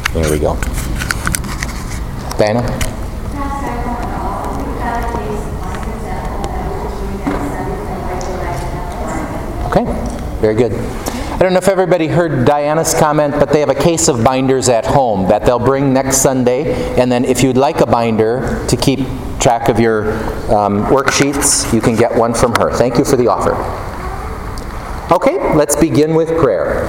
There we go. Diana? Okay, very good. I don't know if everybody heard Diana's comment, but they have a case of binders at home that they'll bring next Sunday. And then if you'd like a binder to keep track of your worksheets, you can get one from her. Thank you for the offer. Okay, let's begin with prayer.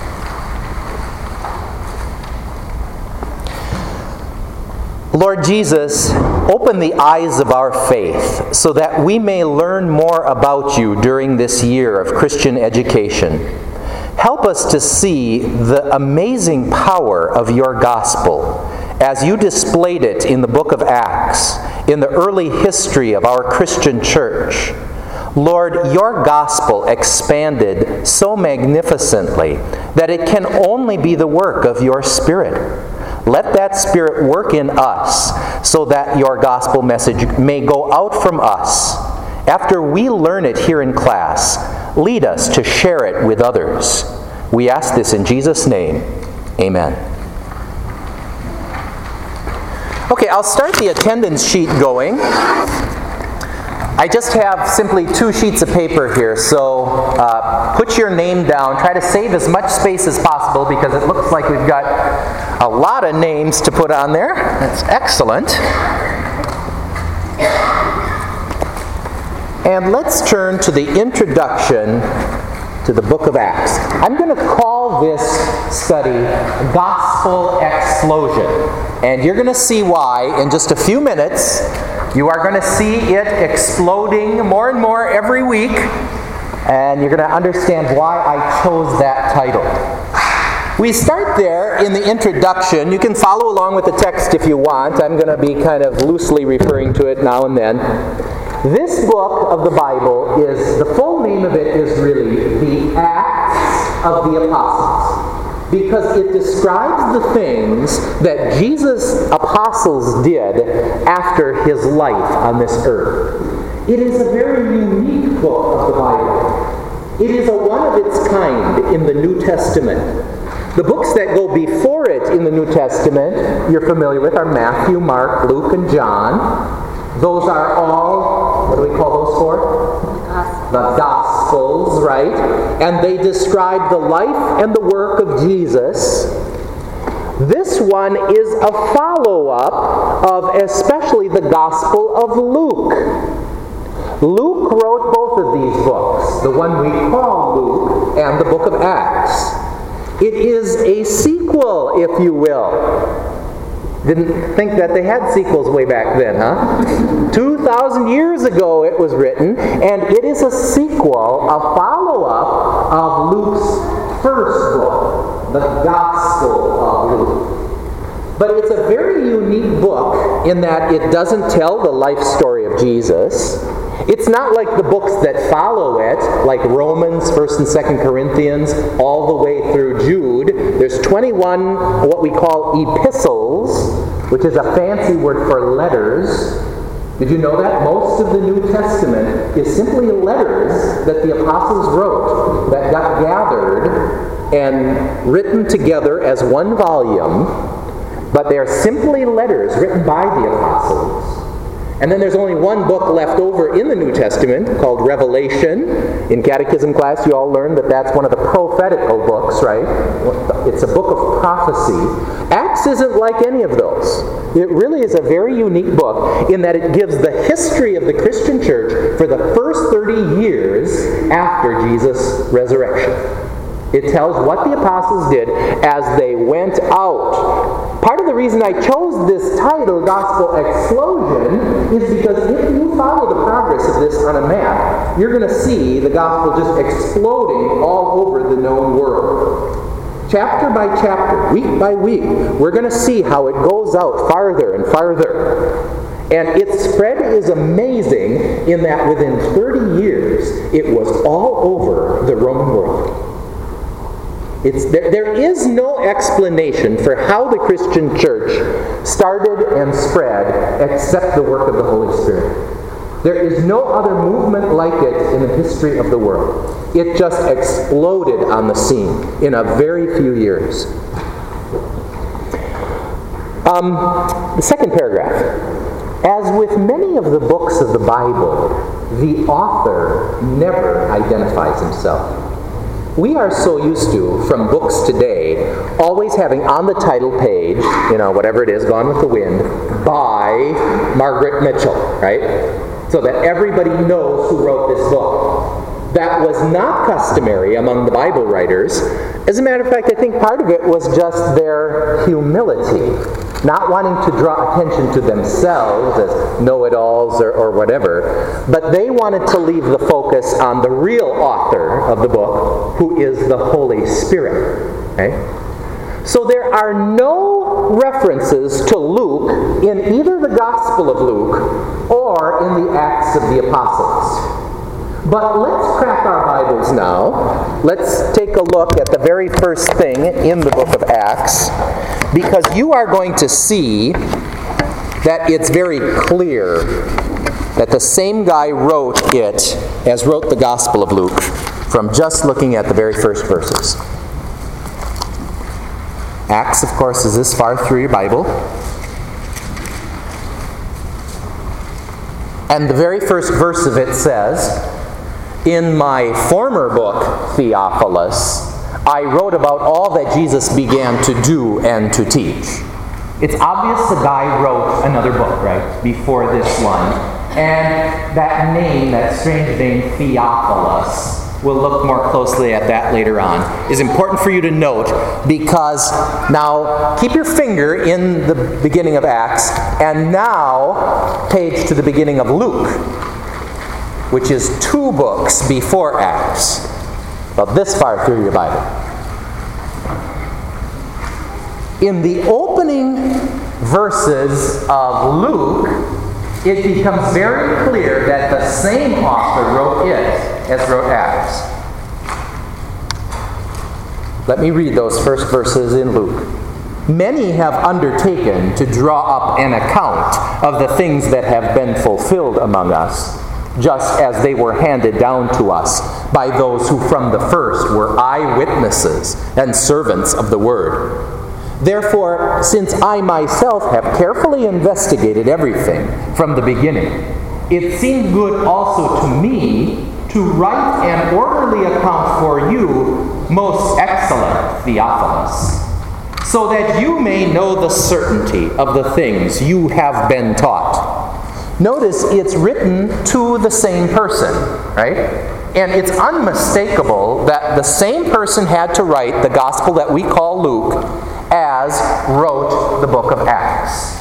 Lord Jesus, open the eyes of our faith so that we may learn more about you during this year of Christian education. Help us to see the amazing power of your gospel as you displayed it in the book of Acts, in the early history of our Christian church. Lord, your gospel expanded so magnificently that it can only be the work of your Spirit. Let that Spirit work in us so that your gospel message may go out from us. After we learn it here in class, lead us to share it with others. We ask this in Jesus' name. Amen. Okay, I'll start the attendance sheet going. I just have simply 2 sheets of paper here, so put your name down. Try to save as much space as possible because it looks like we've got a lot of names to put on there. That's excellent. And let's turn to the introduction to the book of Acts. I'm going to call this study Gospel Explosion. And you're going to see why in just a few minutes. You are going to see it exploding more and more every week. And you're going to understand why I chose that title. We start there in the introduction. You can follow along with the text if you want. I'm going to be kind of loosely referring to it now and then. This book of the Bible is, the full name of it is really the Acts of the Apostles. Because it describes the things that Jesus' apostles did after his life on this earth. It is a very unique book of the Bible. It is a one of its kind in the New Testament. The books that go before it in the New Testament, you're familiar with, are Matthew, Mark, Luke, and John. Those are all, what do we call those for? The Gospels, right? And they describe the life and the work of Jesus. This one is a follow-up of especially the Gospel of Luke. Luke wrote both of these books, the one we call Luke and the book of Acts. It is a sequel, if you will. Didn't think that they had sequels way back then, huh? 2,000 years ago it was written, and it is a sequel, a follow-up of Luke's first book, the Gospel of Luke. But it's a very unique book in that it doesn't tell the life story of Jesus. It's not like the books that follow it, like Romans, 1st and 2nd Corinthians, all the way through Jude. There's 21 what we call epistles, which is a fancy word for letters. Did you know that? Most of the New Testament is simply letters that the apostles wrote that got gathered and written together as one volume, but they are simply letters written by the apostles. And then there's only one book left over in the New Testament called Revelation. In catechism class, you all learned that that's one of the prophetical books, right? It's a book of prophecy. Acts isn't like any of those. It really is a very unique book in that it gives the history of the Christian church for the first 30 years after Jesus' resurrection. It tells what the apostles did as they went out. Part of the reason I chose this title, Gospel Explosion, is because if you follow the progress of this on a map, you're going to see the gospel just exploding all over the known world. Chapter by chapter, week by week, we're going to see how it goes out farther and farther. And its spread is amazing in that within 30 years, it was all over the Roman world. There is no explanation for how the Christian church started and spread except the work of the Holy Spirit. There is no other movement like it in the history of the world. It just exploded on the scene in a very few years. The second paragraph. As with many of the books of the Bible, the author never identifies himself. We are so used to, from books today, always having on the title page, whatever it is, Gone with the Wind, by Margaret Mitchell, right? So that everybody knows who wrote this book. That was not customary among the Bible writers. As a matter of fact, I think part of it was just their humility, not wanting to draw attention to themselves as know-it-alls or whatever, but they wanted to leave the focus on the real author of the book, who is the Holy Spirit. Okay? So there are no references to Luke in either the Gospel of Luke or in the Acts of the Apostles. But let's crack our Bibles now. Let's take a look at the very first thing in the book of Acts, because you are going to see that it's very clear that the same guy wrote it as wrote the Gospel of Luke from just looking at the very first verses. Acts, of course, is this far through your Bible. And the very first verse of it says, "In my former book, Theophilus, I wrote about all that Jesus began to do and to teach." It's obvious the guy wrote another book, right, before this one. And that name, that strange name, Theophilus, we'll look more closely at that later on, is important for you to note, because now keep your finger in the beginning of Acts, and now page to the beginning of Luke, which is 2 books before Acts. About this far through your Bible. In the opening verses of Luke, it becomes very clear that the same author wrote it as wrote Acts. Let me read those first verses in Luke. "Many have undertaken to draw up an account of the things that have been fulfilled among us, just as they were handed down to us by those who from the first were eyewitnesses and servants of the word. Therefore, since I myself have carefully investigated everything from the beginning, it seemed good also to me to write an orderly account for you, most excellent Theophilus, so that you may know the certainty of the things you have been taught." Notice it's written to the same person, right? And it's unmistakable that the same person had to write the gospel that we call Luke as wrote the book of Acts.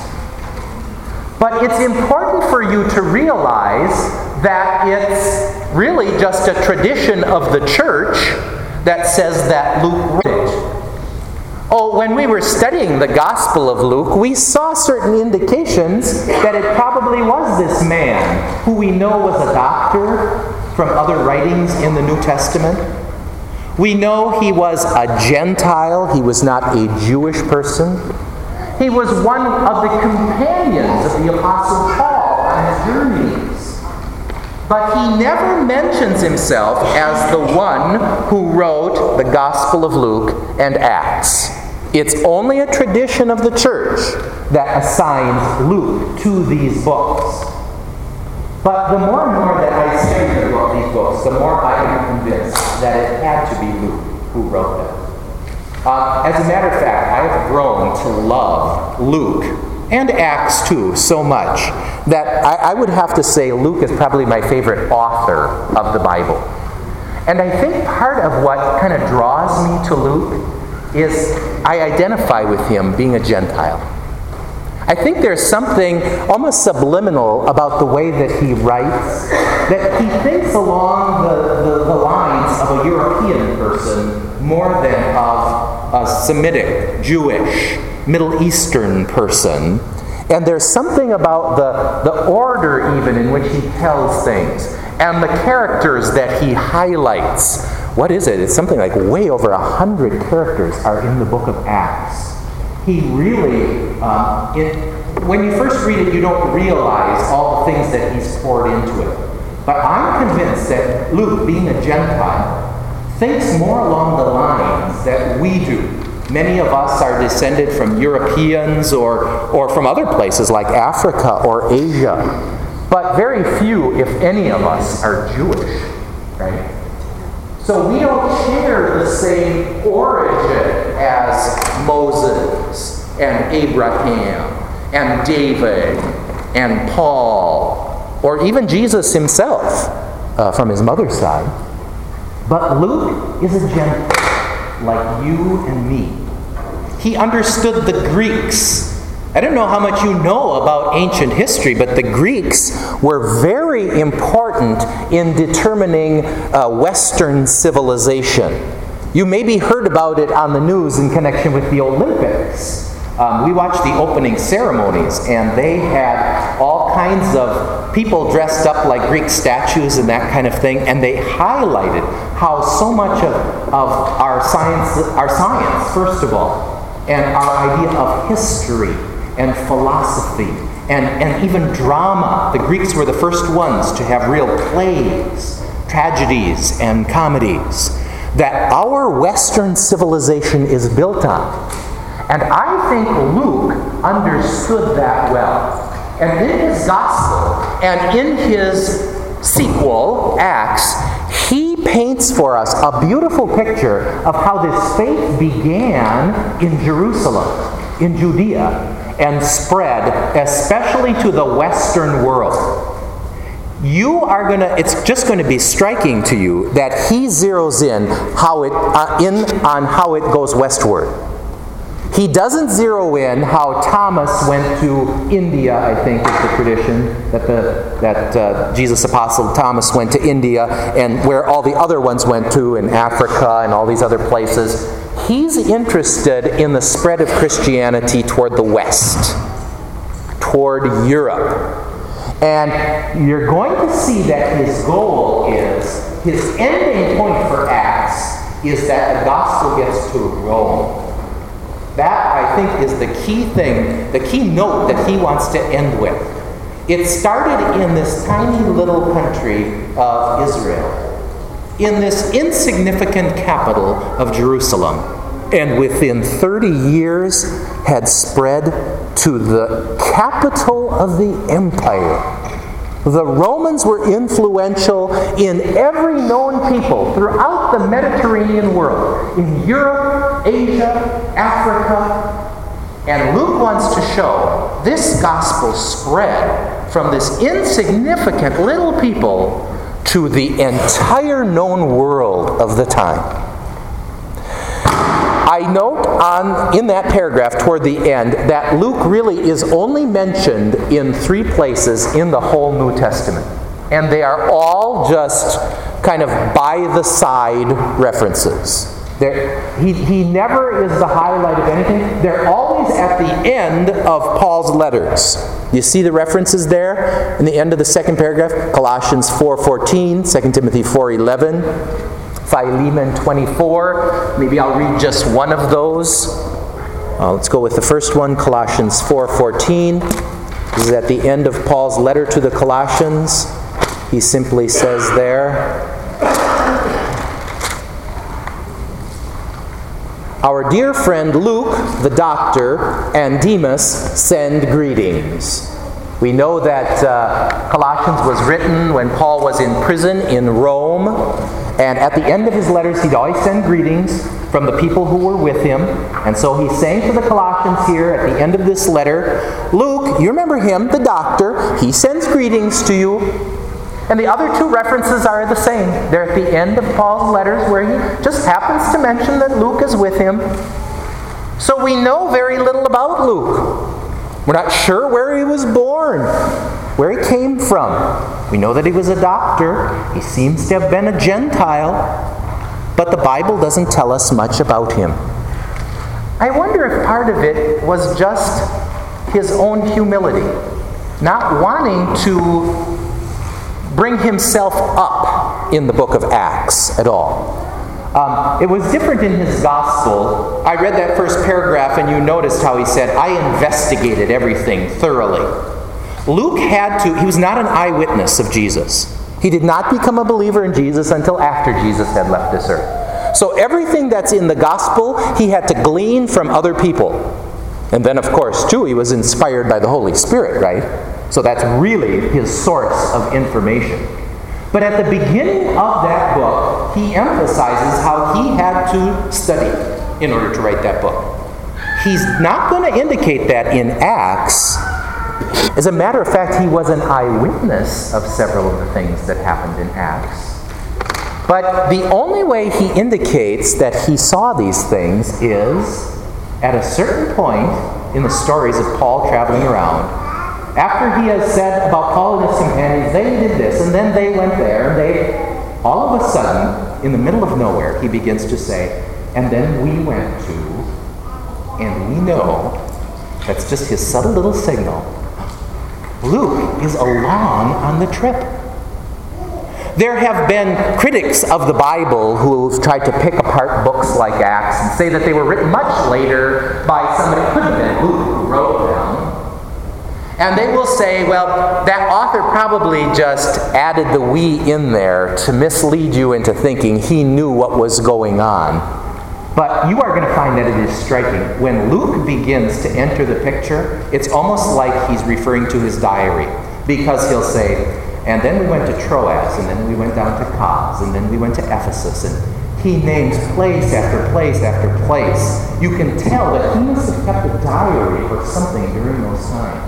But it's important for you to realize that it's really just a tradition of the church that says that Luke wrote it. Oh, when we were studying the Gospel of Luke, we saw certain indications that it probably was this man, who we know was a doctor from other writings in the New Testament. We know he was a Gentile. He was not a Jewish person. He was one of the companions of the Apostle Paul on his journeys. But he never mentions himself as the one who wrote the Gospel of Luke and Acts. It's only a tradition of the church that assigns Luke to these books. But the more and more that I study these books, the more I am convinced that it had to be Luke who wrote them. As a matter of fact, I have grown to love Luke and Acts too so much that I would have to say Luke is probably my favorite author of the Bible. And I think part of what kind of draws me to Luke is I identify with him being a Gentile. I think there's something almost subliminal about the way that he writes, that he thinks along the lines of a European person more than of a Semitic, Jewish, Middle Eastern person. And there's something about the order even in which he tells things, and the characters that he highlights. What is it? It's something like way over 100 characters are in the book of Acts. He really, when you first read it, you don't realize all the things that he's poured into it. But I'm convinced that Luke, being a Gentile, thinks more along the lines that we do Many of us are descended from Europeans or from other places like Africa or Asia. But very few, if any of us, are Jewish, right? So we don't share the same origin as Moses and Abraham and David and Paul, or even Jesus himself from his mother's side. But Luke is a Gentile, like you and me. He understood the Greeks. I don't know how much you know about ancient history, but the Greeks were very important in determining Western civilization. You maybe heard about it on the news in connection with the Olympics. We watched the opening ceremonies, and they had all kinds of people dressed up like Greek statues and that kind of thing, and they highlighted how so much of our science, first of all, and our idea of history and philosophy and even drama. The Greeks were the first ones to have real plays, tragedies, and comedies that our Western civilization is built on. And I think Luke understood that well. And in his gospel and in his sequel, Acts, he paints for us a beautiful picture of how this faith began in Jerusalem, in Judea, and spread especially to the Western world. It's just going to be striking to you that he zeroes in on how it goes westward. He doesn't zero in how Thomas went to India, I think is the tradition, that Jesus' apostle Thomas went to India, and where all the other ones went to in Africa and all these other places. He's interested in the spread of Christianity toward the West, toward Europe. And you're going to see that his goal is, his ending point for Acts is that the gospel gets to Rome. That, I think, is the key thing, the key note that he wants to end with. It started in this tiny little country of Israel, in this insignificant capital of Jerusalem, and within 30 years had spread to the capital of the empire. The Romans were influential in every known people throughout the Mediterranean world, in Europe, Asia, Africa. And Luke wants to show this gospel spread from this insignificant little people to the entire known world of the time. I note in that paragraph toward the end that Luke really is only mentioned in 3 places in the whole New Testament. And they are all just kind of by-the-side references. He never is the highlight of anything. They're always at the end of Paul's letters. You see the references there in the end of the second paragraph? Colossians 4:14, 2 Timothy 4:11. Philemon 24. Maybe I'll read just one of those. Let's go with the first one, Colossians 4:14. This is at the end of Paul's letter to the Colossians. He simply says there, "Our dear friend Luke, the doctor, and Demas send greetings." We know that Colossians was written when Paul was in prison in Rome. And at the end of his letters, he'd always send greetings from the people who were with him. And so he's saying to the Colossians here at the end of this letter, Luke, you remember him, the doctor, he sends greetings to you. And the other 2 references are the same. They're at the end of Paul's letters where he just happens to mention that Luke is with him. So we know very little about Luke. We're not sure where he was born, where he came from. We know that he was a doctor. He seems to have been a Gentile. But the Bible doesn't tell us much about him. I wonder if part of it was just his own humility, not wanting to bring himself up in the book of Acts at all. It was different in his gospel. I read that first paragraph and you noticed how he said, I investigated everything thoroughly. Luke he was not an eyewitness of Jesus. He did not become a believer in Jesus until after Jesus had left this earth. So everything that's in the gospel, he had to glean from other people. And then, of course, too, he was inspired by the Holy Spirit, right? So that's really his source of information. But at the beginning of that book, he emphasizes how he had to study in order to write that book. He's not going to indicate that in Acts. As a matter of fact, he was an eyewitness of several of the things that happened in Acts. But the only way he indicates that he saw these things is at a certain point in the stories of Paul traveling around. After he has said about Paul and his companions, they did this, and then they went there, and they, all of a sudden, in the middle of nowhere, he begins to say, and then we went to, and we know, that's just his subtle little signal, Luke is along on the trip. There have been critics of the Bible who've tried to pick apart books like Acts and say that they were written much later by somebody, it could have been Luke who wrote them. And they will say, well, that author probably just added the we in there to mislead you into thinking he knew what was going on. But you are going to find that it is striking. When Luke begins to enter the picture, it's almost like he's referring to his diary. Because he'll say, and then we went to Troas, and then we went down to Cos, and then we went to Ephesus, and he names place after place after place. You can tell that he must have kept a diary or something during those times.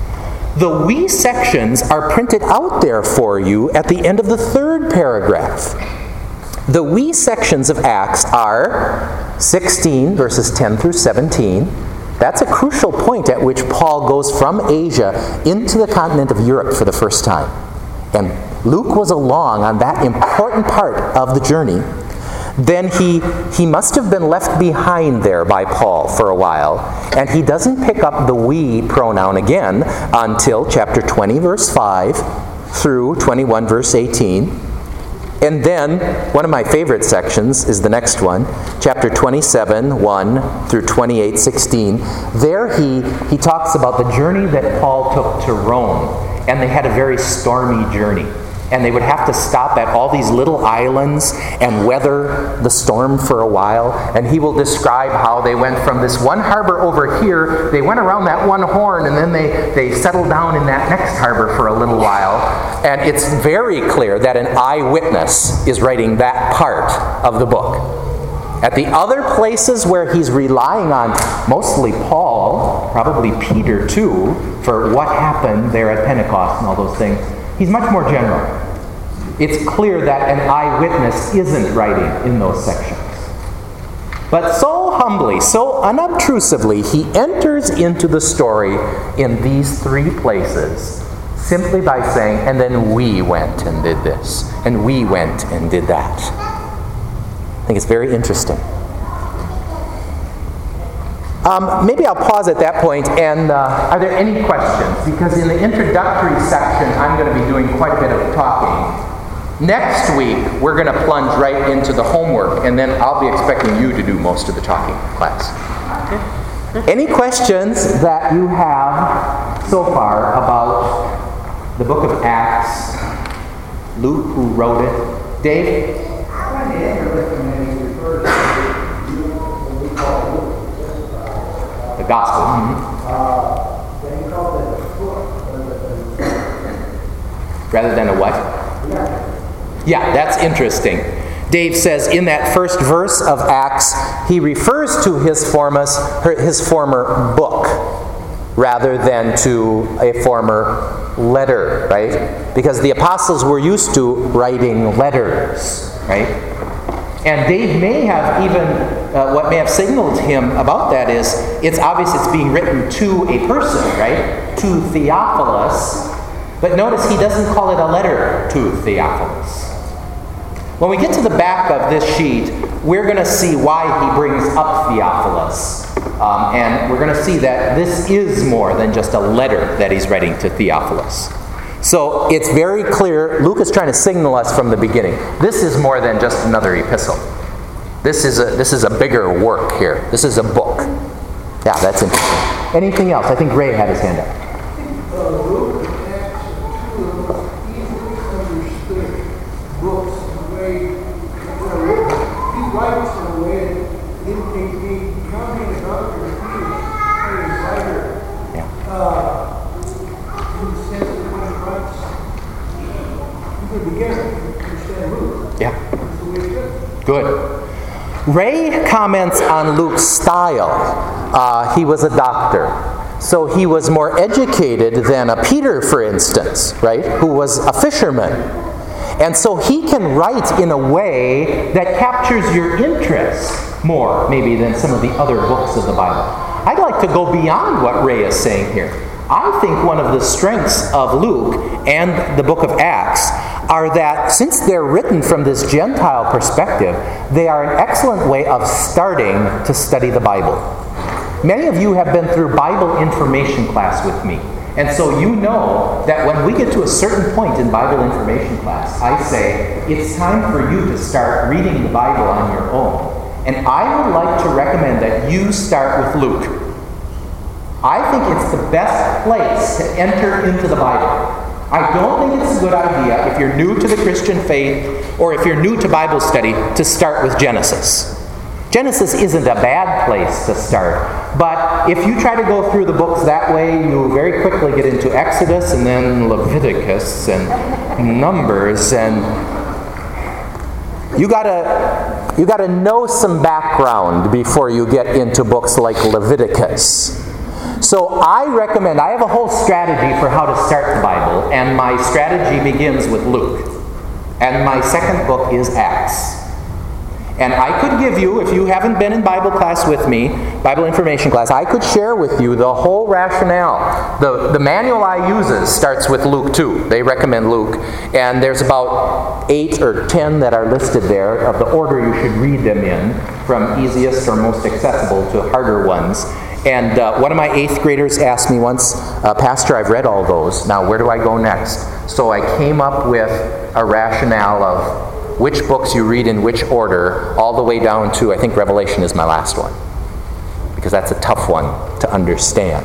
The we sections are printed out there for you at the end of the third paragraph. The we sections of Acts are 16, verses 10 through 17. That's a crucial point at which Paul goes from Asia into the continent of Europe for the first time. And Luke was along on that important part of the journey. Then he must have been left behind there by Paul for a while, and he doesn't pick up the we pronoun again until chapter 20, verse 5 through 21, verse 18. And then, one of my favorite sections is the next one, chapter 27, 1 through 28, 16. There he talks about the journey that Paul took to Rome, and they had a very stormy journey. And they would have to stop at all these little islands and weather the storm for a while. And he will describe how they went from this one harbor over here, they went around that one horn, and then they settled down in that next harbor for a little while. And it's very clear that an eyewitness is writing that part of the book. At the other places where he's relying on mostly Paul, probably Peter too, for what happened there at Pentecost and all those things, he's much more general. It's clear that an eyewitness isn't writing in those sections. But so humbly, so unobtrusively, he enters into the story in these three places, simply by saying, and then we went and did this, and we went and did that. I think it's very interesting. Maybe I'll pause at that point, and are there any questions? Because in the introductory section, I'm going to be doing quite a bit of talking. Next week, we're going to plunge right into the homework, and then I'll be expecting you to do most of the talking in class. Any questions that you have so far about the book of Acts, Luke, who wrote it? Dave? The gospel. Rather than a what? Yeah, that's interesting. Dave says in that first verse of Acts, he refers to his former book rather than to a former letter, right? Because the apostles were used to writing letters, right? And Dave may have even, what may have signaled him about that is, it's obvious it's being written to a person, right? To Theophilus. But notice he doesn't call it a letter to Theophilus. When we get to the back of this sheet, we're going to see why he brings up Theophilus. And we're going to see that this is more than just a letter that he's writing to Theophilus. So it's very clear, Luke is trying to signal us from the beginning. This is more than just another epistle. This is a bigger work here. This is a book. Yeah, that's interesting. Anything else? I think Ray had his hand up. Luke and Acts are two of the easily understood books. The way he writes Good. Ray comments on Luke's style. He was a doctor. So he was more educated than a Peter, for instance, right? Who was a fisherman. And so he can write in a way that captures your interest more, maybe, than some of the other books of the Bible. I'd like to go beyond what Ray is saying here. I think one of the strengths of Luke and the book of Acts are that since they're written from this Gentile perspective, they are an excellent way of starting to study the Bible. Many of you have been through Bible information class with me. And so you know that when we get to a certain point in Bible information class, I say, it's time for you to start reading the Bible on your own. And I would like to recommend that you start with Luke. I think it's the best place to enter into the Bible. I don't think it's a good idea, if you're new to the Christian faith, or if you're new to Bible study, to start with Genesis. Genesis isn't a bad place to start, but if you try to go through the books that way, you very quickly get into Exodus, and then Leviticus, and Numbers, and you gotta know some background before you get into books like Leviticus. So I recommend, I have a whole strategy for how to start the Bible, and my strategy begins with Luke. And my second book is Acts. And I could give you, if you haven't been in Bible class with me, Bible information class, I could share with you the whole rationale. The manual I use starts with Luke 2. They recommend Luke. And there's about 8 or 10 that are listed there of the order you should read them in, from easiest or most accessible to harder ones. And one of my 8th graders asked me once, Pastor, I've read all those. Now, where do I go next? So I came up with a rationale of which books you read in which order, all the way down to, I think Revelation is my last one, because that's a tough one to understand.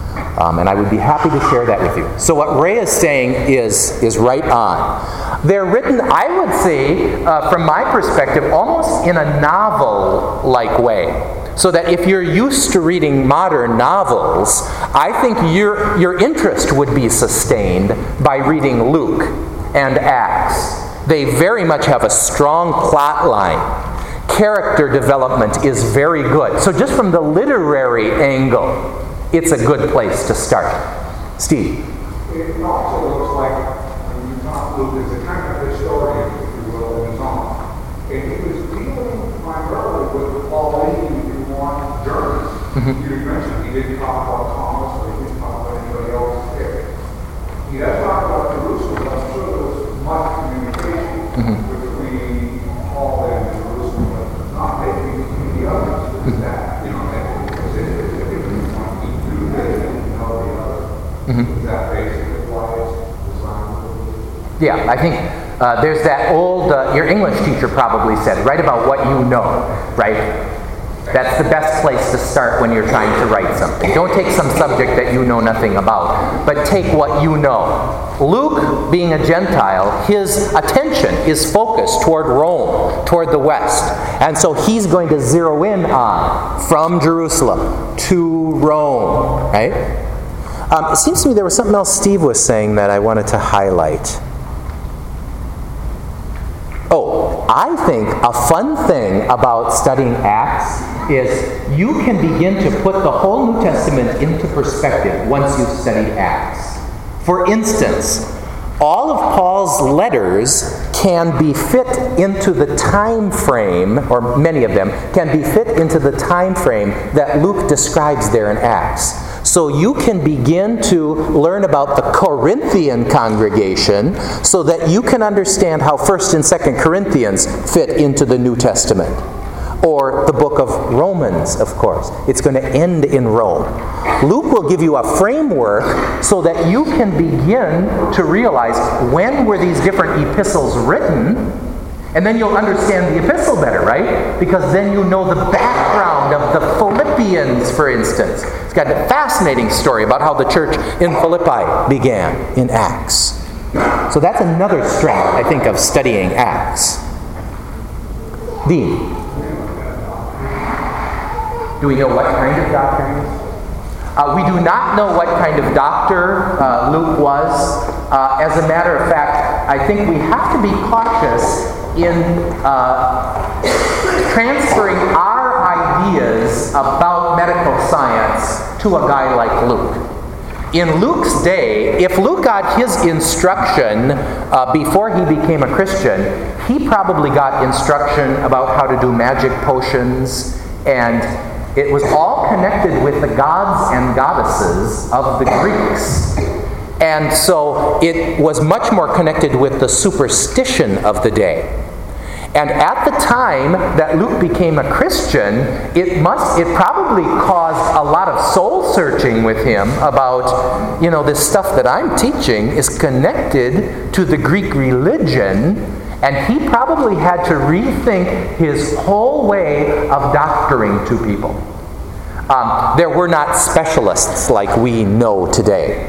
And I would be happy to share that with you. So what Ray is saying is right on. They're written, I would say, from my perspective, almost in a novel-like way. So that if you're used to reading modern novels, I think your interest would be sustained by reading Luke and Acts. They very much have a strong plot line. Character development is very good. So just from the literary angle, it's a good place to start. Steve? It also looks like, when you talk Luke, is a kind of historian, if you will, in his own. And he was dealing primarily with the Pauline journeys. You mentioned he didn't talk about Thomas, or he didn't talk about anybody else there. He does talk about Jerusalem, but I'm sure there was much communication between Paul and Jerusalem, but not maybe between the others. Is that, because if you want to do this and know the others, is that basically why it's designed? Yeah, I think there's that old, your English teacher probably said, write about what you know, right? That's the best place to start when you're trying to write something. Don't take some subject that you know nothing about, but take what you know. Luke, being a Gentile, his attention is focused toward Rome, toward the West. And so he's going to zero in on from Jerusalem to Rome, right? It seems to me there was something else Steve was saying that I wanted to highlight. Oh, I think a fun thing about studying Acts is you can begin to put the whole New Testament into perspective once you've studied Acts. For instance, all of Paul's letters can be fit into the time frame, or many of them can be fit into the time frame that Luke describes there in Acts. So you can begin to learn about the Corinthian congregation so that you can understand how 1st and 2nd Corinthians fit into the New Testament. Or the book of Romans, of course. It's going to end in Rome. Luke will give you a framework so that you can begin to realize when were these different epistles written, and then you'll understand the epistle better, right? Because then you know the background of the Philippians, for instance. It's got a fascinating story about how the church in Philippi began in Acts. So that's another strength, I think, of studying Acts. Dean? Do we know what kind of doctor he is? We do not know what kind of doctor Luke was. As a matter of fact, I think we have to be cautious in transferring our ideas about medical science to a guy like Luke. In Luke's day, if Luke got his instruction before he became a Christian, he probably got instruction about how to do magic potions, and it was all connected with the gods and goddesses of the Greeks. And so it was much more connected with the superstition of the day. And at the time that Luke became a Christian, it probably caused a lot of soul searching with him about, this stuff that I'm teaching is connected to the Greek religion, and he probably had to rethink his whole way of doctoring to people. There were not specialists like we know today.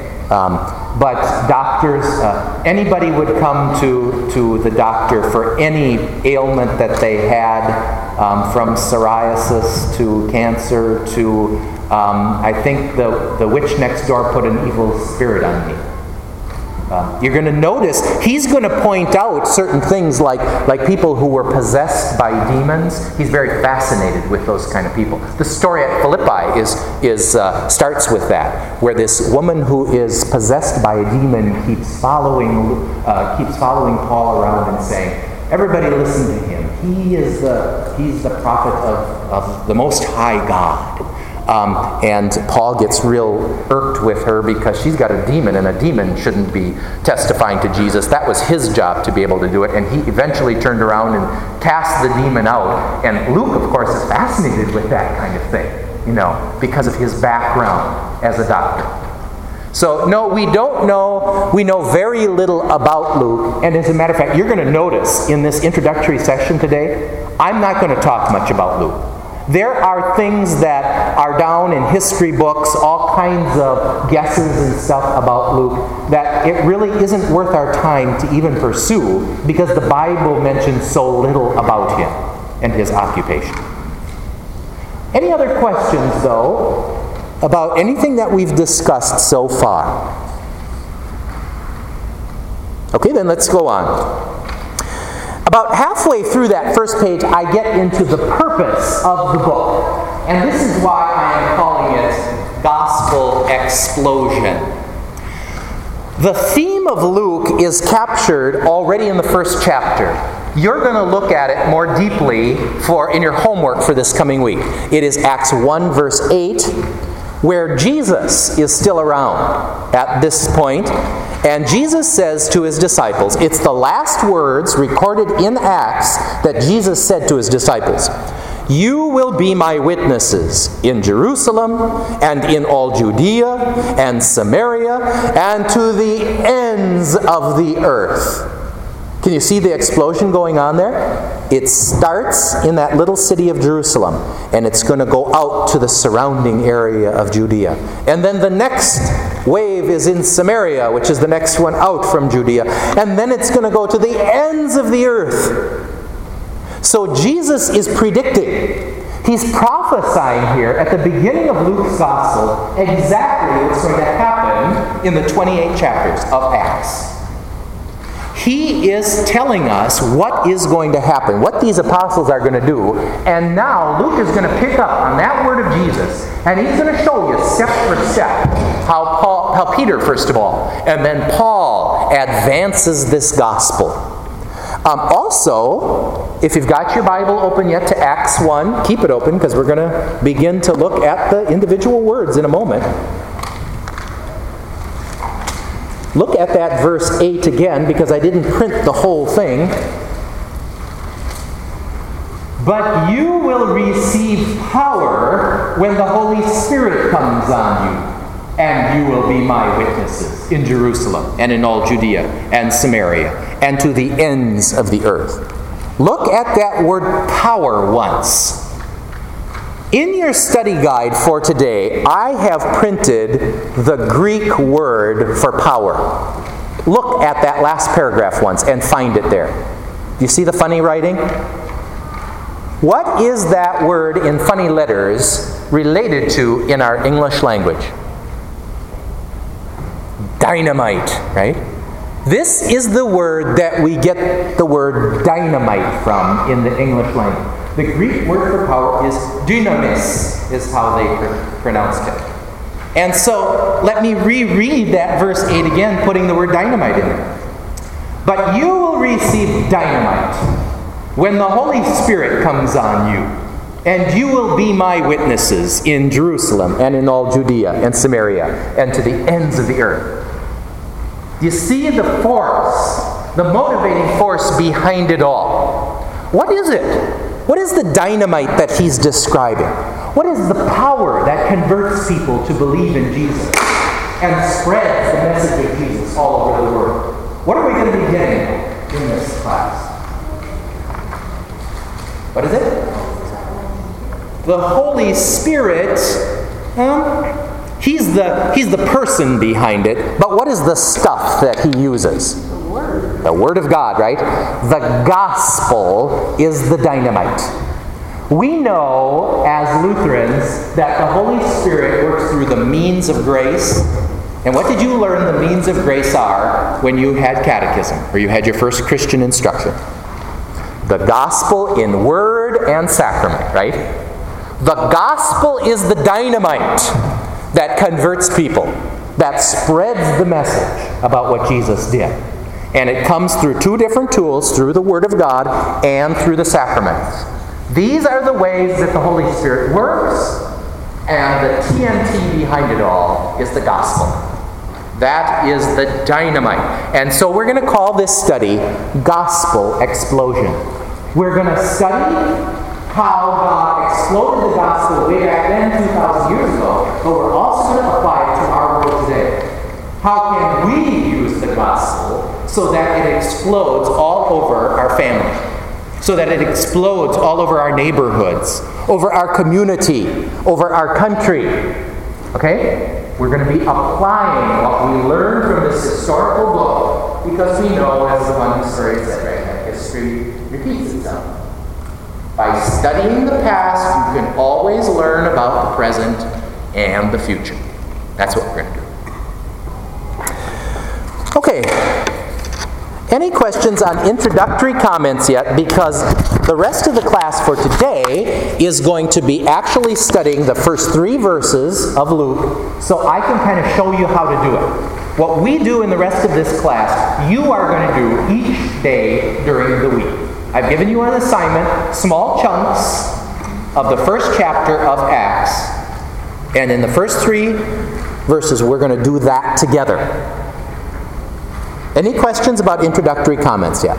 But doctors, anybody would come to the doctor for any ailment that they had, from psoriasis to cancer to, I think the witch next door put an evil spirit on me. You're going to notice he's going to point out certain things like people who were possessed by demons. He's very fascinated with those kind of people. The story at Philippi starts with that, where this woman who is possessed by a demon keeps following Paul around and saying, "Everybody listen to him. He's the prophet of the Most High God." And Paul gets real irked with her because she's got a demon, and a demon shouldn't be testifying to Jesus. That was his job to be able to do it, and he eventually turned around and cast the demon out. And Luke, of course, is fascinated with that kind of thing, because of his background as a doctor. So, no, we don't know. We know very little about Luke. And as a matter of fact, you're going to notice in this introductory session today, I'm not going to talk much about Luke. There are things that are down in history books, all kinds of guesses and stuff about Luke, that it really isn't worth our time to even pursue because the Bible mentions so little about him and his occupation. Any other questions, though, about anything that we've discussed so far? Okay, then let's go on. About halfway through that first page, I get into the purpose of the book. And this is why I am calling it Gospel Explosion. The theme of Luke is captured already in the first chapter. You're going to look at it more deeply in your homework for this coming week. It is Acts 1, verse 8, where Jesus is still around at this point. And Jesus says to his disciples, it's the last words recorded in Acts that Jesus said to his disciples, "You will be my witnesses in Jerusalem and in all Judea and Samaria and to the ends of the earth." Can you see the explosion going on there? It starts in that little city of Jerusalem, and it's going to go out to the surrounding area of Judea. And then the next wave is in Samaria, which is the next one out from Judea. And then it's going to go to the ends of the earth. So Jesus is predicting. He's prophesying here at the beginning of Luke's Gospel exactly what's going to happen in the 28 chapters of Acts. He is telling us what is going to happen, what these apostles are going to do. And now Luke is going to pick up on that word of Jesus, and he's going to show you step for step how Peter, first of all, and then Paul advances this gospel. Also, if you've got your Bible open yet to Acts 1, keep it open because we're going to begin to look at the individual words in a moment. Look at that verse 8 again, because I didn't print the whole thing. "But you will receive power when the Holy Spirit comes on you, and you will be my witnesses in Jerusalem and in all Judea and Samaria and to the ends of the earth." Look at that word power once. In your study guide for today, I have printed the Greek word for power. Look at that last paragraph once and find it there. Do you see the funny writing? What is that word in funny letters related to in our English language? Dynamite, right? This is the word that we get the word dynamite from in the English language. The Greek word for power is dynamis, is how they pronounced it. And so, let me reread that verse 8 again, putting the word dynamite in there. But you will receive dynamite when the Holy Spirit comes on you, and you will be my witnesses in Jerusalem and in all Judea and Samaria and to the ends of the earth. You see the force, the motivating force behind it all. What is it? What is the dynamite that he's describing? What is the power that converts people to believe in Jesus and spreads the message of Jesus all over the world? What are we going to be getting in this class? What is it? The Holy Spirit. He's the person behind it, but what is the stuff that he uses? The Word of God, right? The gospel is the dynamite. We know, as Lutherans, that the Holy Spirit works through the means of grace. And what did you learn the means of grace are when you had catechism, or you had your first Christian instruction? The gospel in word and sacrament, right? The gospel is the dynamite that converts people, that spreads the message about what Jesus did. And it comes through two different tools, through the Word of God and through the sacraments. These are the ways that the Holy Spirit works, and the TNT behind it all is the gospel. That is the dynamite. And so we're going to call this study Gospel Explosion. We're going to study how God exploded the gospel way back then, 2,000 years ago, but we're also going to apply it to our world today. How can we use the gospel so that it explodes all over our family? So that it explodes all over our neighborhoods, over our community, over our country. Okay? We're going to be applying what we learned from this historical book, because we know, as the one historian said, right, that history repeats itself. By studying the past, you can always learn about the present and the future. That's what we're going to do. Okay. Any questions on introductory comments yet? Because the rest of the class for today is going to be actually studying the first 3 verses of Luke, so I can kind of show you how to do it. What we do in the rest of this class, you are going to do each day during the week. I've given you an assignment, small chunks of the first chapter of Acts. And in the first 3 verses, we're going to do that together. Any questions about introductory comments yet?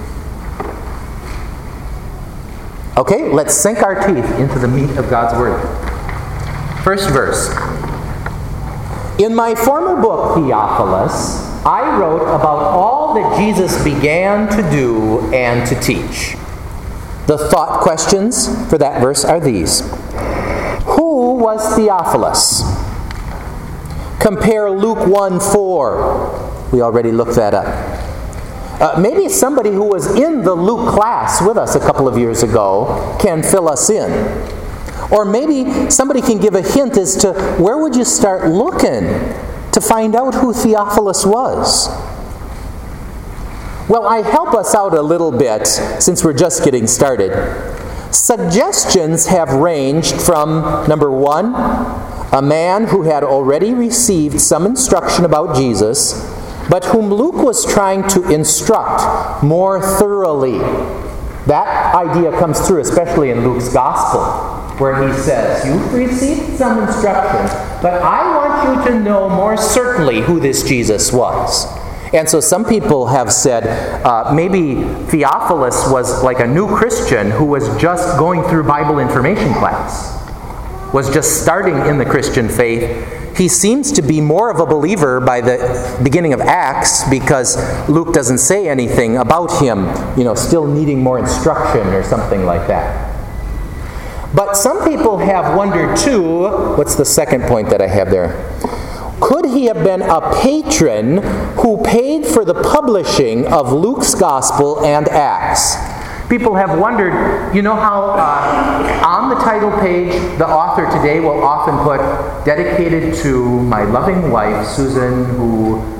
Okay, let's sink our teeth into the meat of God's Word. First verse. In my former book, Theophilus, I wrote about all that Jesus began to do and to teach. The thought questions for that verse are these. Who was Theophilus? Compare Luke 1:4. We already looked that up. Maybe somebody who was in the Luke class with us a couple of years ago can fill us in. Or maybe somebody can give a hint as to where would you start looking to find out who Theophilus was. Well, I help us out a little bit since we're just getting started. Suggestions have ranged from, number 1, a man who had already received some instruction about Jesus, but whom Luke was trying to instruct more thoroughly. That idea comes through, especially in Luke's Gospel, where he says, you've received some instruction, but I want you to know more certainly who this Jesus was. And so some people have said maybe Theophilus was like a new Christian who was just going through Bible information class, was just starting in the Christian faith. He seems to be more of a believer by the beginning of Acts because Luke doesn't say anything about him, still needing more instruction or something like that. But some people have wondered too, what's the second point that I have there? Could he have been a patron who paid for the publishing of Luke's Gospel and Acts? People have wondered, how on the title page, the author today will often put, dedicated to my loving wife, Susan, who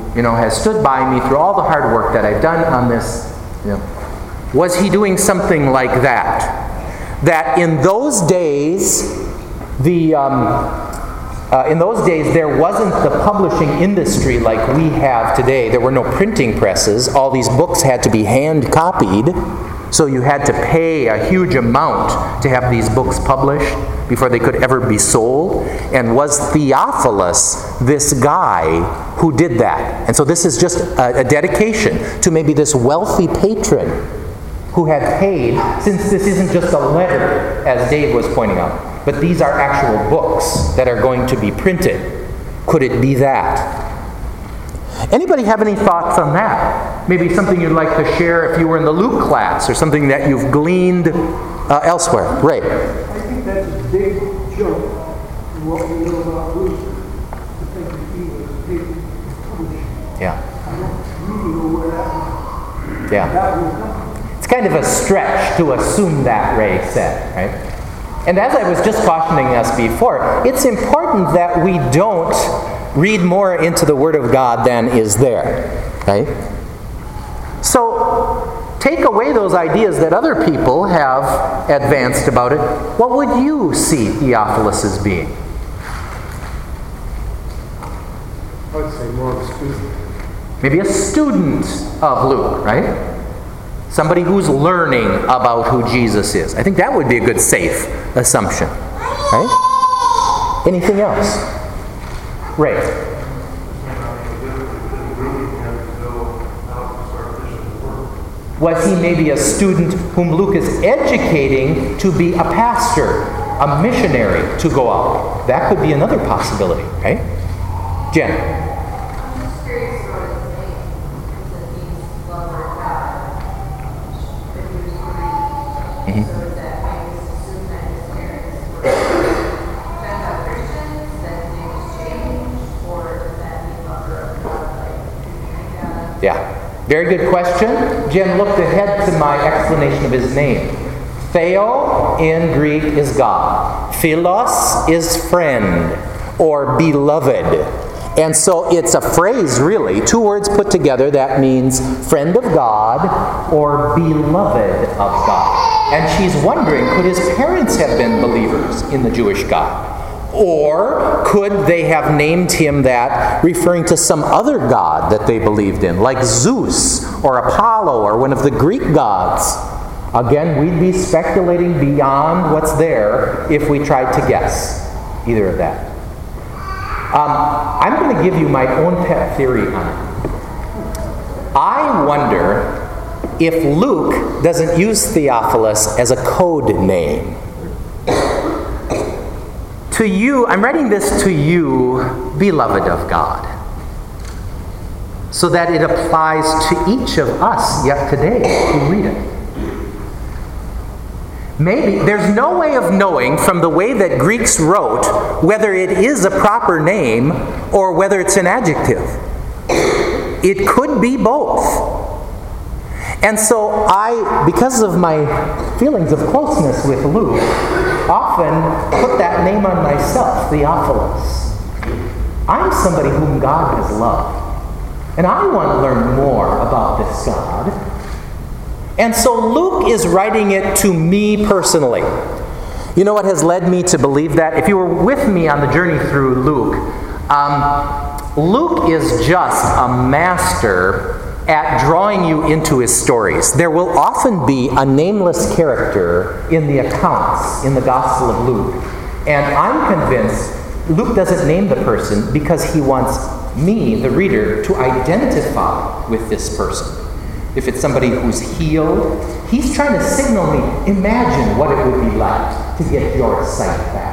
has stood by me through all the hard work that I've done on this, was he doing something like that? That in those days, there wasn't the publishing industry like we have today. There were no printing presses. All these books had to be hand copied, so you had to pay a huge amount to have these books published before they could ever be sold. And was Theophilus this guy who did that? And so this is just a dedication to maybe this wealthy patron who had paid, since this isn't just a letter, as Dave was pointing out, but these are actual books that are going to be printed. Could it be that? Anybody have any thoughts on that? Maybe something you'd like to share if you were in the Luke class, or something that you've gleaned elsewhere. Ray? I think that's a big jump in what we know about Luke, to think that he was paid publishing. Yeah. I don't really know where that was coming. It's kind of a stretch to assume that, Ray said, right? And as I was just cautioning us before, it's important that we don't read more into the Word of God than is there, right? So, take away those ideas that other people have advanced about it. What would you see Theophilus as being? I would say more of a student. Maybe a student of Luke, right? Somebody who's learning about who Jesus is. I think that would be a good, safe assumption, right? Anything else? Ray? Was he maybe a student whom Luke is educating to be a pastor, a missionary to go out? That could be another possibility, right? Jen? I'm just curious about his name, because it means lover of God. If he was Greek, so is that I just assume that his parents were Gentile Christians, that his name was changed, or does that mean lover of God, like God? Yeah. Very good question. Jen looked ahead to my explanation of his name. Theo in Greek is God. Philos is friend or beloved. And so it's a phrase, really, two words put together that means friend of God or beloved of God. And she's wondering, could his parents have been believers in the Jewish God? Or could they have named him that referring to some other god that they believed in, like Zeus or Apollo or one of the Greek gods? Again, we'd be speculating beyond what's there if we tried to guess either of that. I'm going to give you my own pet theory on it. I wonder if Luke doesn't use Theophilus as a code name. To you, I'm writing this to you, beloved of God, so that it applies to each of us yet today who read it. Maybe there's no way of knowing from the way that Greeks wrote whether it is a proper name or whether it's an adjective. It could be both. And so because of my feelings of closeness with Luke, often put that name on myself, Theophilus. I'm somebody whom God has loved. And I want to learn more about this God. And so Luke is writing it to me personally. You know what has led me to believe that? If you were with me on the journey through Luke, Luke is just a master at drawing you into his stories. There will often be a nameless character in the accounts in the Gospel of Luke. And I'm convinced Luke doesn't name the person because he wants me, the reader, to identify with this person. If it's somebody who's healed, he's trying to signal me, imagine what it would be like to get your sight back.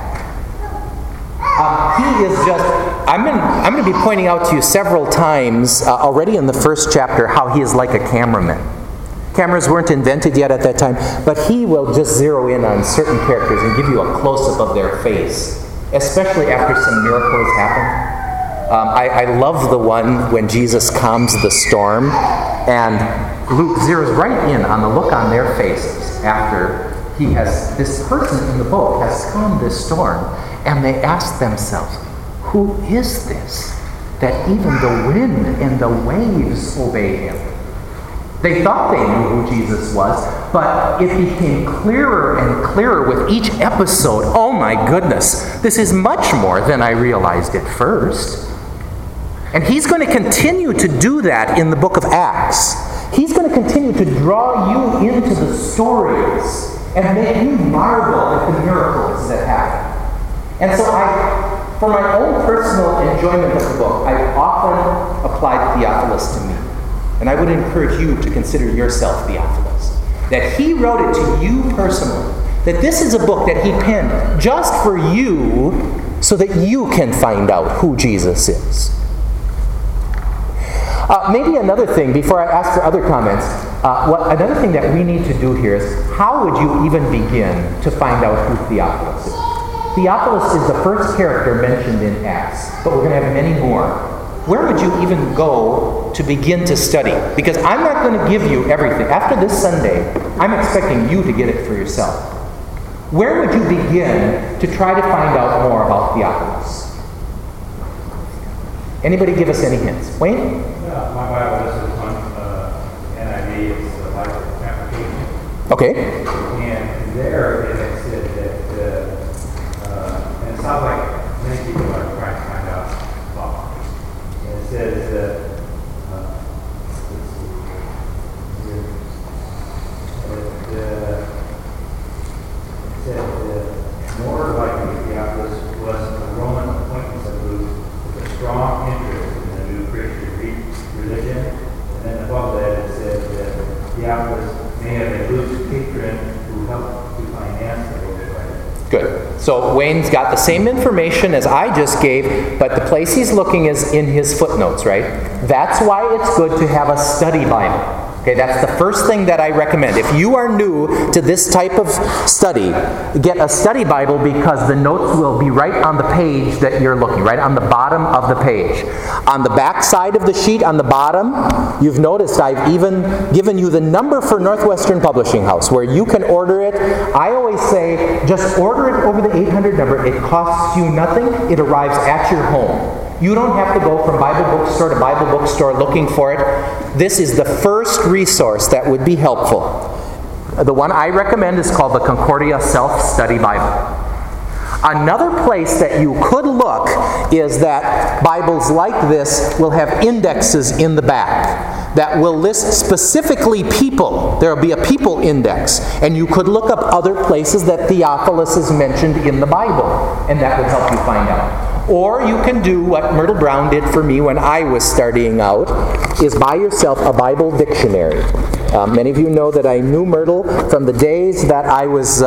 He is just, I'm going to be pointing out to you several times already in the first chapter how he is like a cameraman. Cameras weren't invented yet at that time, but he will just zero in on certain characters and give you a close-up of their face, especially after some miracles happen. I love the one when Jesus calms the storm, and Luke zeroes right in on the look on their faces after this person in the boat has calmed this storm, and they ask themselves, who is this? that even the wind and the waves obey him. They thought they knew who Jesus was, but it became clearer and clearer with each episode. Oh my goodness, this is much more than I realized at first. And he's going to continue to do that in the book of Acts. He's going to continue to draw you into the stories and make you marvel at the miracles that happen. And so for my own personal enjoyment of the book, I often applied Theophilus to me. And I would encourage you to consider yourself Theophilus. That he wrote it to you personally. That this is a book that he penned just for you so that you can find out who Jesus is. Maybe another thing, before I ask for other comments, another thing that we need to do here is, how would you even begin to find out who Theophilus is? Theophilus is the first character mentioned in Acts, but we're going to have many more. Where would you even go to begin to study? Because I'm not going to give you everything. After this Sunday, I'm expecting you to get it for yourself. Where would you begin to try to find out more about Theophilus? Anybody give us any hints? Wayne? Yeah, my Bible, this is one, NIV, it's the Life of Application. Okay. And there it said that, and it sounds like many people are trying to find out about it. And it says that, it said more likely Theophilus was a Roman acquaintance of Luke with a strong interest in the new Christian religion. And then above that it says that Theophilus may have been Luke's patron who helped to finance the book. Good. So Wayne's got the same information as I just gave, but the place he's looking is in his footnotes, right? That's why it's good to have a study Bible. Okay, that's the first thing that I recommend. If you are new to this type of study, get a study Bible, because the notes will be right on the page that you're looking, right on the bottom of the page. On the back side of the sheet, on the bottom, you've noticed I've even given you the number for Northwestern Publishing House, where you can order it. I always say, just order it over the 800 number. It costs you nothing. It arrives at your home. You don't have to go from Bible bookstore to Bible bookstore looking for it. This is the first resource that would be helpful. The one I recommend is called the Concordia Self-Study Bible. Another place that you could look is that Bibles like this will have indexes in the back that will list specifically people. There will be a people index, and you could look up other places that Theophilus is mentioned in the Bible, and that would help you find out. Or you can do what Myrtle Brown did for me when I was starting out, is buy yourself a Bible dictionary. Many of you know that I knew Myrtle from the days that I was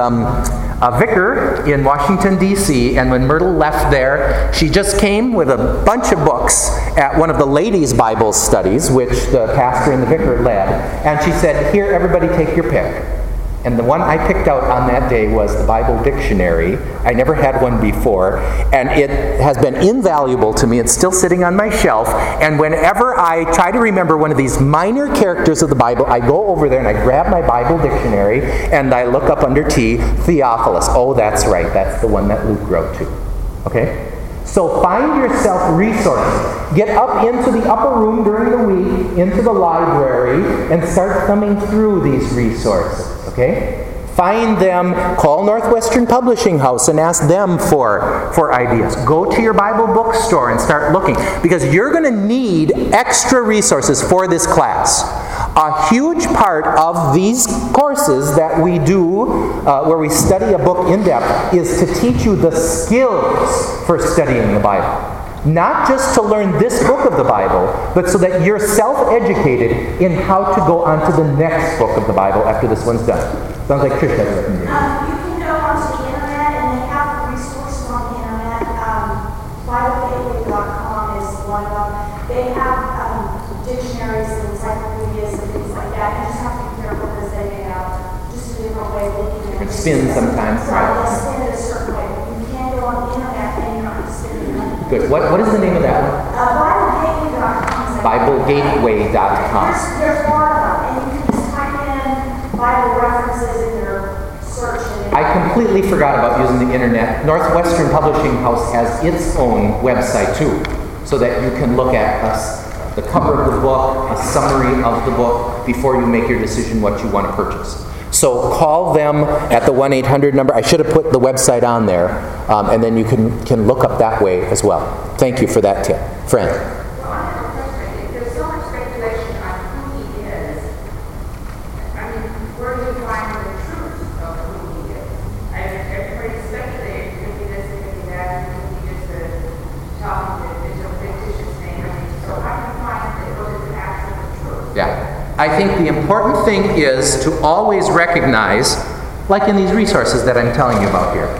a vicar in Washington, D.C., and when Myrtle left there, she just came with a bunch of books at one of the ladies' Bible studies, which the pastor and the vicar led, and she said, "Here, everybody take your pick." And the one I picked out on that day was the Bible Dictionary. I never had one before, and it has been invaluable to me. It's still sitting on my shelf, and whenever I try to remember one of these minor characters of the Bible, I go over there and I grab my Bible Dictionary, and I look up under T, Theophilus. Oh, that's right. That's the one that Luke wrote to. Okay? So find yourself resources. Get up into the upper room during the week, into the library, and start thumbing through these resources. Okay? Find them, call Northwestern Publishing House and ask them for ideas. Go to your Bible bookstore and start looking, because you're going to need extra resources for this class. A huge part of these courses that we do, where we study a book in depth, is to teach you the skills for studying the Bible. Not just to learn this book of the Bible, but so that you're self-educated in how to go on to the next book of the Bible after this one's done. Sounds like Trish has a recommendation. You can go onto the internet, and they have resources on the internet. BibleGateway.com is one of them. They have dictionaries and encyclopedias and things like that. You just have to be careful because they just a different way of looking at it. It spins sometimes. Right, they spin it a certain way. You can go on the internet and you're not spinning it. Good. What is the name of that one? BibleGateway.com. BibleGateway.com. There's more of them, and you can just type in Bible references in your search. I completely forgot about using the internet. Northwestern Publishing House has its own website too. so that you can look at the cover of the book, a summary of the book, before you make your decision what you want to purchase. So call them at the 1-800 number. I should have put the website on there, and then you can look up that way as well. Thank you for that tip. Friend? Well, I'm a little frustrated. There's so much speculation on who he is. I mean, where do you find the truth of who he is? Everybody's speculating. It could be this, it could be that, it could be just a fictitious name. I mean, so how do you find that what is the actual truth? Yeah. I think the important thing is to always recognize, like in these resources that I'm telling you about here,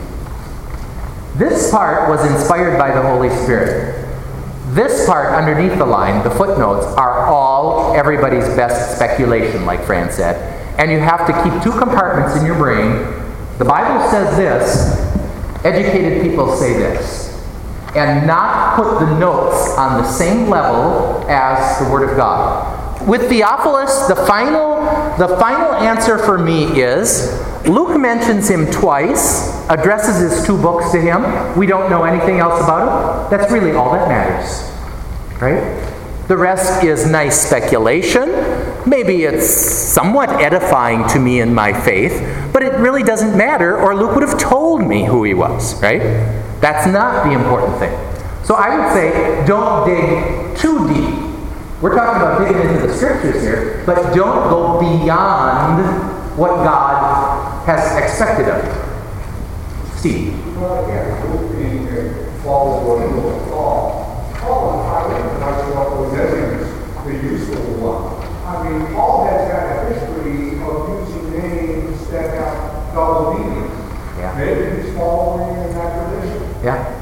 this part was inspired by the Holy Spirit. This part underneath the line, the footnotes, are all everybody's best speculation, like Fran said. And you have to keep two compartments in your brain. The Bible says this, educated people say this, and not put the notes on the same level as the Word of God. With Theophilus, the final answer for me is, Luke mentions him twice, addresses his 2 books to him. We don't know anything else about him. That's really all that matters. Right? The rest is nice speculation. Maybe it's somewhat edifying to me in my faith, but it really doesn't matter, or Luke would have told me who he was, right? That's not the important thing. So I would say, don't dig too deep. We're talking about digging into the scriptures here, but don't go beyond what God has expected of you. Steve? Well, again, Luke being follows what he will call. Paul and Philemon, I thought was the useful one. I mean, Paul has had a history of using names that have double meanings. Yeah. Maybe he's following in that tradition. Yeah.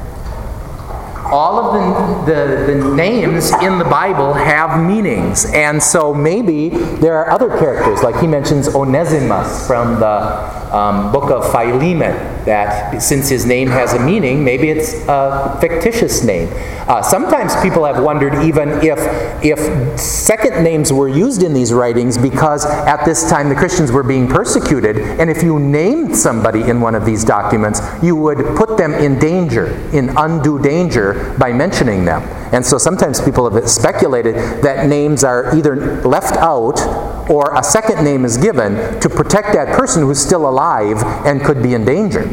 All of the names in the Bible have meanings, and so maybe there are other characters, like he mentions Onesimus from the book of Philemon, that since his name has a meaning, maybe it's a fictitious name. Sometimes people have wondered even if second names were used in these writings because at this time the Christians were being persecuted, and if you named somebody in one of these documents, you would put them in danger, in undue danger, by mentioning them. And so sometimes people have speculated that names are either left out or a second name is given to protect that person who's still alive and could be in danger.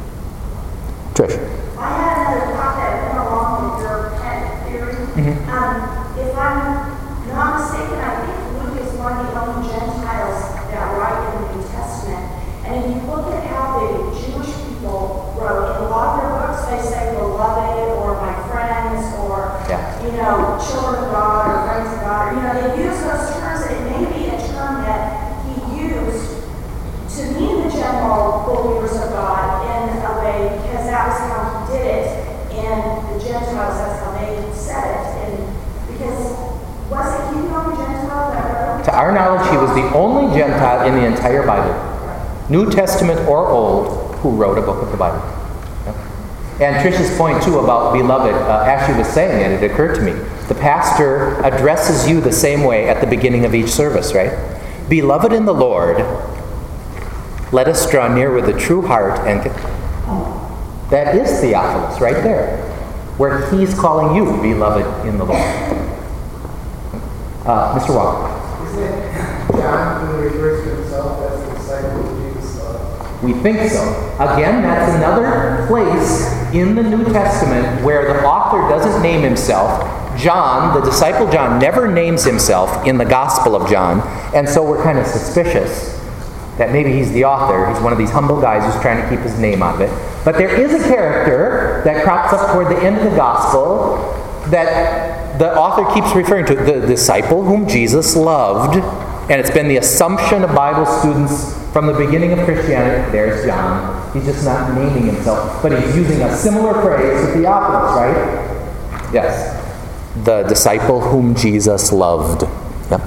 Trish? I had another thought that went along with your pet theory. If I'm not mistaken, I think Luke is one of the only Gentiles that write in the New Testament. And if you look at how the Jewish people wrote, in a lot of their books they say beloved or my friends or, children of God or friends of God. Or, they use those terms, and it may be a term that he used to mean the general believers of God in a way, because that was how he did it, and the Gentiles, that's how they said it. And because was it he the only Gentile that wrote? To our knowledge, he was the only Gentile in the entire Bible, New Testament or Old, who wrote a book of the Bible. And Trish's point, too, about beloved, as she was saying it occurred to me. The pastor addresses you the same way at the beginning of each service, right? Beloved in the Lord, let us draw near with a true heart and... That is Theophilus right there, where he's calling you beloved in the Lord. Mr. Walker. Isn't John who refers to himself as the disciple of Jesus loved? We think so. Again, that's another place in the New Testament where the author doesn't name himself. John, the disciple John, never names himself in the Gospel of John, and so we're kind of suspicious that maybe he's the author. He's one of these humble guys who's trying to keep his name out of it. But there is a character that crops up toward the end of the Gospel that the author keeps referring to, the disciple whom Jesus loved. And it's been the assumption of Bible students from the beginning of Christianity. There's John. He's just not naming himself, but he's using a similar phrase to Theophilus, right? Yes. The disciple whom Jesus loved. Yep.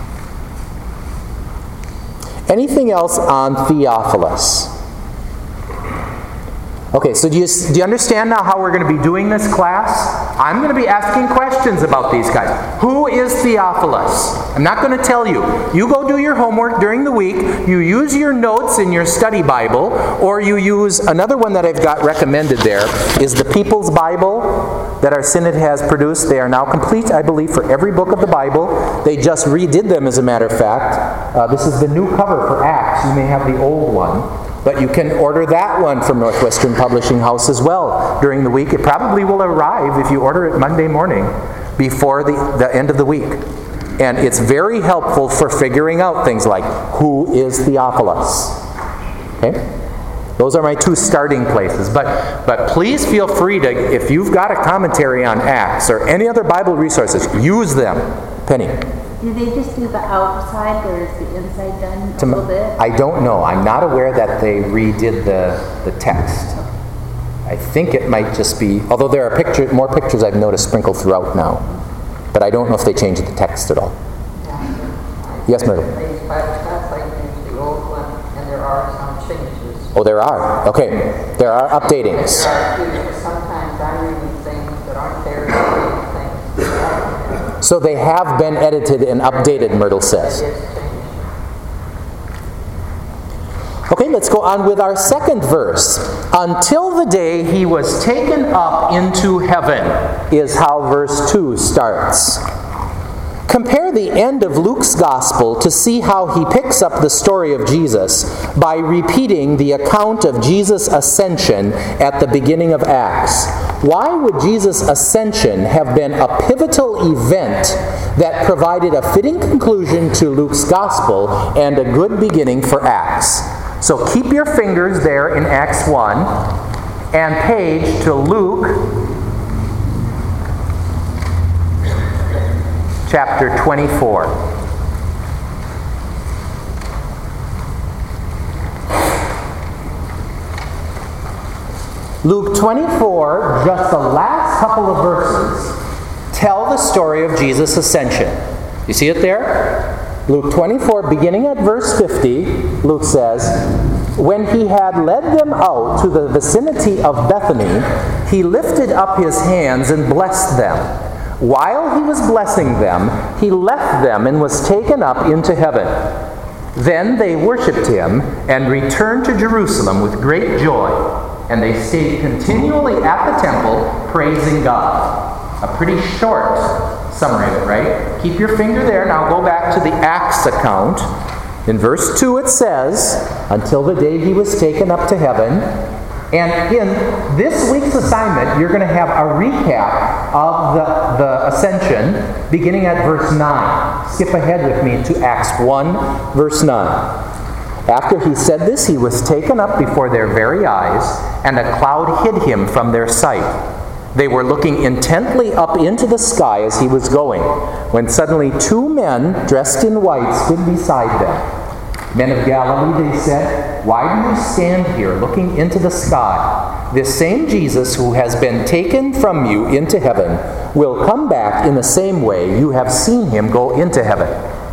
Anything else on Theophilus? Okay, so do you understand now how we're going to be doing this class? I'm going to be asking questions about these guys. Who is Theophilus? I'm not going to tell you. You go do your homework during the week. You use your notes in your study Bible, or you use another one that I've got recommended there, is the People's Bible that our synod has produced. They are now complete, I believe, for every book of the Bible. They just redid them, as a matter of fact. This is the new cover for Acts. You may have the old one. But you can order that one from Northwestern Publishing House as well during the week. It probably will arrive if you order it Monday morning before the end of the week. And it's very helpful for figuring out things like, who is Theophilus? Okay? Those are my two starting places. But please feel free to, if you've got a commentary on Acts or any other Bible resources, use them. Penny. Do they just do the outside, or is the inside done a little bit? I don't know. I'm not aware that they redid the text. I think it might just be, although there are more pictures I've noticed sprinkled throughout now. But I don't know if they changed the text at all. Yes, Myrtle? These Bible translations, the old one, and there are some changes. Oh, there are. Okay. There are updatings. There are few, sometimes I'm reading things that aren't there, reading things that aren't there. So they have been edited and updated, Myrtle says. Okay, let's go on with our second verse. Until the day he was taken up into heaven is how verse 2 starts. Compare the end of Luke's gospel to see how he picks up the story of Jesus by repeating the account of Jesus' ascension at the beginning of Acts. Why would Jesus' ascension have been a pivotal event that provided a fitting conclusion to Luke's gospel and a good beginning for Acts? So keep your fingers there in Acts 1 and page to Luke chapter 24. Luke 24, just the last couple of verses, tell the story of Jesus' ascension. You see it there? Luke 24, beginning at verse 50, Luke says, "When he had led them out to the vicinity of Bethany, he lifted up his hands and blessed them. While he was blessing them, he left them and was taken up into heaven. Then they worshipped him and returned to Jerusalem with great joy, and they stayed continually at the temple, praising God." A pretty short summary of it, right? Keep your finger there. Now go back to the Acts account. In verse 2 it says, "Until the day he was taken up to heaven." And in this week's assignment, you're going to have a recap of the ascension beginning at verse 9. Skip ahead with me to Acts 1, verse 9. "After he said this, he was taken up before their very eyes, and a cloud hid him from their sight. They were looking intently up into the sky as he was going, when suddenly two men dressed in white stood beside them. 'Men of Galilee,' they said, 'why do you stand here looking into the sky? This same Jesus who has been taken from you into heaven will come back in the same way you have seen him go into heaven.'"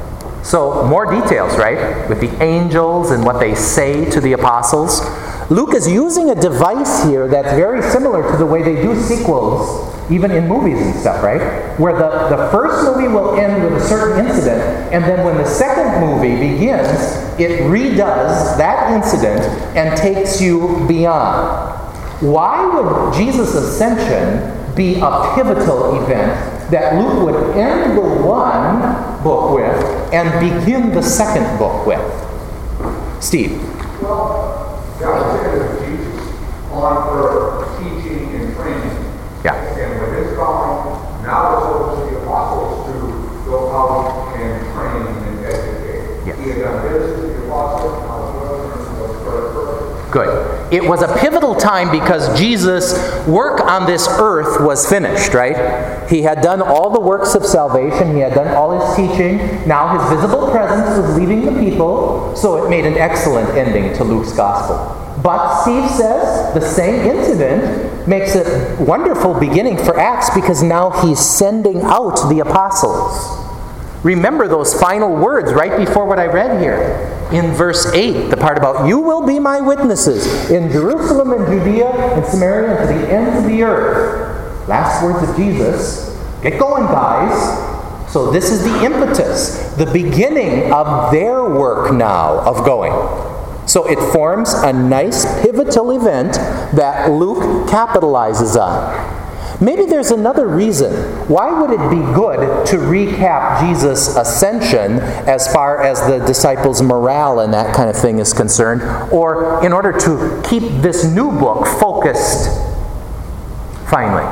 So, more details, right? With the angels and what they say to the apostles. Luke is using a device here that's very similar to the way they do sequels, even in movies and stuff, right? Where the first movie will end with a certain incident, and then when the second movie begins, it redoes that incident and takes you beyond. Why would Jesus' ascension be a pivotal event that Luke would end the one book with and begin the second book with? Steve. Well, God sent Jesus on earth teaching and training. Yeah. And with his calling, now it's over to the apostles to go out and train and educate. Yeah. He had done this to the apostles, now it's further. Good. It was a pivotal time because Jesus' work on this earth was finished, right? He had done all the works of salvation. He had done all his teaching. Now his visible presence was leaving the people, so it made an excellent ending to Luke's gospel. But Steve says the same incident makes it a wonderful beginning for Acts because now he's sending out the apostles. Remember those final words right before what I read here. In verse 8, the part about, "You will be my witnesses in Jerusalem and Judea and Samaria and to the ends of the earth." Last words of Jesus. Get going, guys. So this is the impetus, the beginning of their work now of going. So it forms a nice pivotal event that Luke capitalizes on. Maybe there's another reason. Why would it be good to recap Jesus' ascension as far as the disciples' morale and that kind of thing is concerned? Or in order to keep this new book focused finally?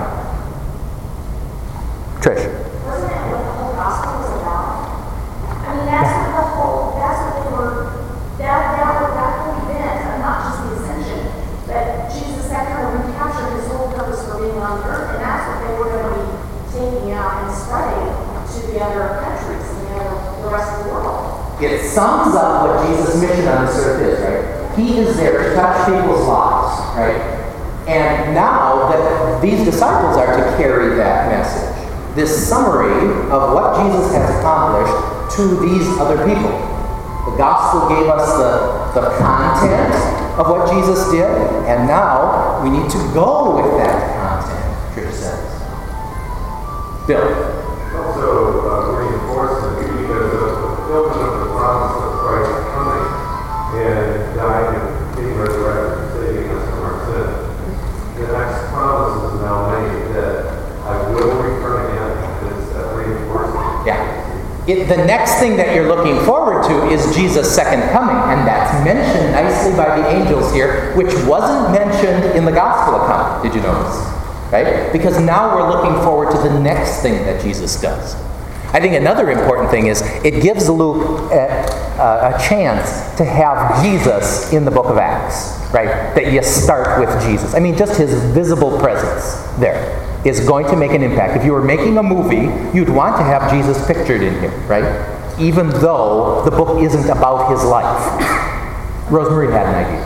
Trish. Wasn't that what the whole gospel was about? I mean, that's what the whole, that's what they were, that whole event, not just the ascension, but Jesus, that kind of recaptured his whole purpose for being on earth, and that's what they were going to be taking out and spreading to the other countries and the rest of the world. It sums up what Jesus' mission on this earth is, right? He is there to touch people's lives, right? And now that these disciples are to carry that message, this summary of what Jesus has accomplished to these other people. The gospel gave us the content of what Jesus did, and now we need to go with that content, Trish says. Bill. Also reinforcement because of the fulfillment of the promise of Christ coming and dying and being resurrected and saving us from our sin. The next promise is now made that I will return again. It's reinforcement. Yeah. The next thing that you're looking forward to is Jesus' second coming, and that's mentioned nicely by the angels here, which wasn't mentioned in the gospel account. Did you notice? Right? Because now we're looking forward to the next thing that Jesus does. I think another important thing is it gives Luke a chance to have Jesus in the book of Acts, right? That you start with Jesus. I mean, just his visible presence there is going to make an impact. If you were making a movie, you'd want to have Jesus pictured in here, right? Even though the book isn't about his life. Rosemary had an idea.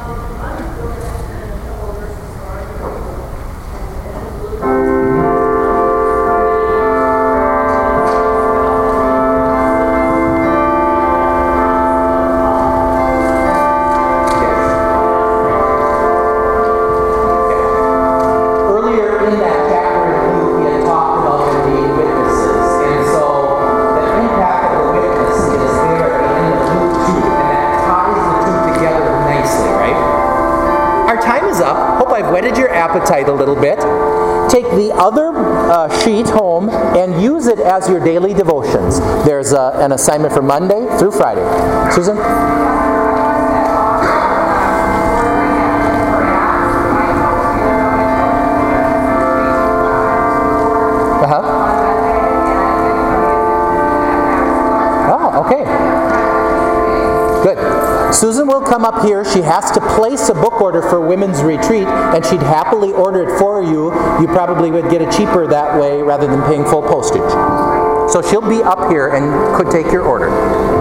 Appetite a little bit. Take the other sheet home and use it as your daily devotions. There's an assignment for Monday through Friday. Susan? Oh, okay. Good. Susan will come up here. She has to place a book order for women's retreat, and she'd happily order it for you. You probably would get it cheaper that way rather than paying full postage. So she'll be up here and could take your order.